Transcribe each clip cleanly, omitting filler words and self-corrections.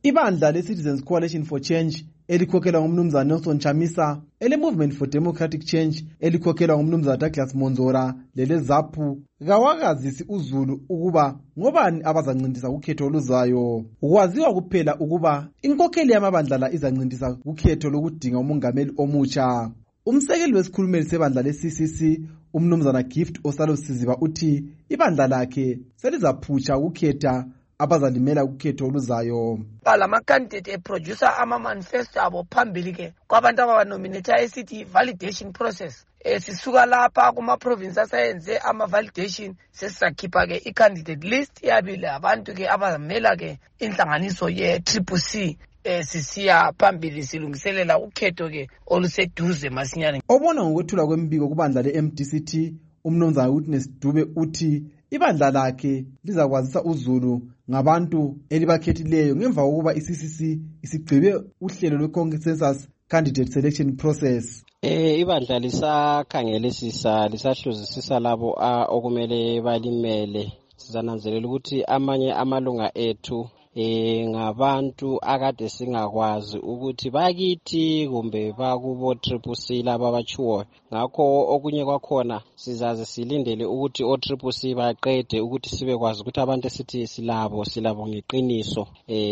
Ibandla le-Citizens Coalition for Change elikhokhelwa ngumnumzana Nelson Chamisa, ele-Movement for Democratic Change elikhokhelwa ngumnumzana Douglas Monzora lele-ZAPU kawakazisi uZulu ukuba ngobani abazancindisa kukhetho oluzayo. Kwaziwa kuphela ukuba inkokheli yamabandla la izancindisa kukhetho lokudinga umongameli omutsha. Umsekeli wesikhulumeli sebandla le-CCC umnumzana Gift Osalusiziba uthi ibandla lakhe selizaphutsha ukukhetha abazalimela kukhetho oluzayo. Lama candidate eproducer ama-manifesto abo phambili ke kwabantu ababanominata esithi validation process. Sisuka lapha kuma-province asayenze ama-validation sesizakhipha ke i-candidate list yabile abantu ke abazamela ke inhlanganiso ye-CCC. Sisiya phambili silungiselela ukhetho ke oluseduze masinyane. Obona ngokwethula kwembiko kubandla le-MDCT umnumzana Witness Dube uthi ibandla lakhe lizakwazisa uZulu ngabantu elibakhethileyo ngemva kokuba i-CCC isigcibe uhlelo lwe-consensus candidate selection process. Ibandla lisakhangelisisa lisahluzisisa labo okumele balimele. Sizananzelela ukuthi amanye amalunga ethu ngabantu akade singakwazi ukuthi bakithi kumbe bakubo CCC laba bachiwo. Ngakho okunye kwakhona sizaze silindele ukuthi o-CCC baqede ukuthi sibekwazi ukuthi abantu esithi silabo ngeqiniso.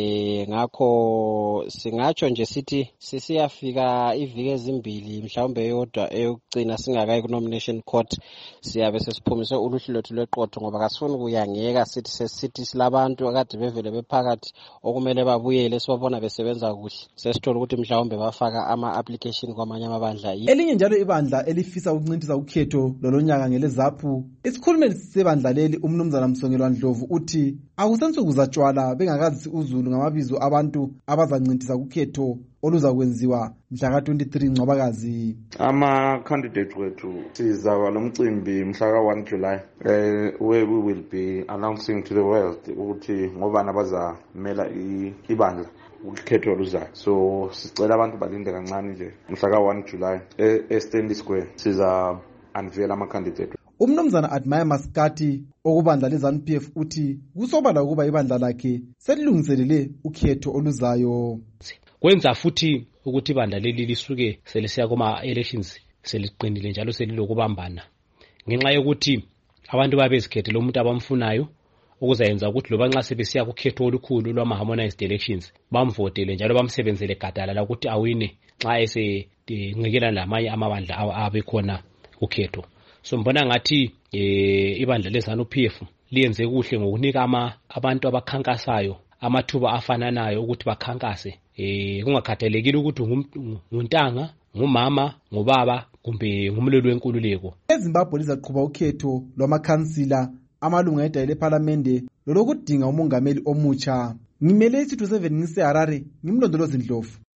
Ngakho singatsho nje sithi sisiyafika iviki ezimbili mhlawumbe yodwa eyokugcina singakayi ku-nomination court siyabe sesiphumise uluhlu lwethu lweqotho ngoba kasifuni kuyangeka sithi silabantu akade bevele bephakathi okumele babuyele sibabona besebenza kuhle sesithola ukuthi mhlawumbe bafaka ama-application kwamanye amabandla. Elinye njalo ibandla elifisa ukuncintisa ukhetho lolonyaka ngeleZAPU isikhulumeli sebandla leli umnumzana Msongelwa Ndlovu uthi akusensuku zatshwala bengakazisi uZulu ngamabizo abantu abazancintisa ukhetho oluzakwenziwa mhla ka-23 Ncwabakazi. Ama-candidate wethu sizaba lomcimbi mhla ka-1 July where we will be announcing to the world ukuthi ngobani abazamela ibandla ukhetho oluzayo. So sicela abantu balinde kancane nje mhla ka-1 July eStanley Square siza unveil ama-candidate. Umnumzana Admire Maskati okubandla le-ZANU-PF uthi kusobala ukuba ibandla lakhe selilungiselele ukhetho oluzayo. Kwenza futhi ukuthi ibandla leli lisuke selisiya kuma-elections seliqinile njalo selilokubambana ngenxa yokuthi abantu babezikhethela umuntu abamfunayo okuzayenza ukuthi loba nxa sebesiya kukhetho olukhulu lwama-harmonized elections bamvotele njalo bamsebenzele gadalala ukuthi awine nxa esenqikela namanye amabandla abekhona kukhetho. So mbona ngathi ibandla le-ZANU-PF liyenze kuhle ngokunika abantu abakhankasayo amathuba afananayo ukuthi bakhankase kungakhathalekile ukuthi nguntanga ngumama ngubaba kumbe ngumlilo wenkululeko. eZimbabwe lizaqhuba ukhetho lwamakhansila amalunga edale lephalamende lolokudinga umongameli omutsha. Ngimele isitho 7 ngiseHarare ngimlondolozi Ndlovu.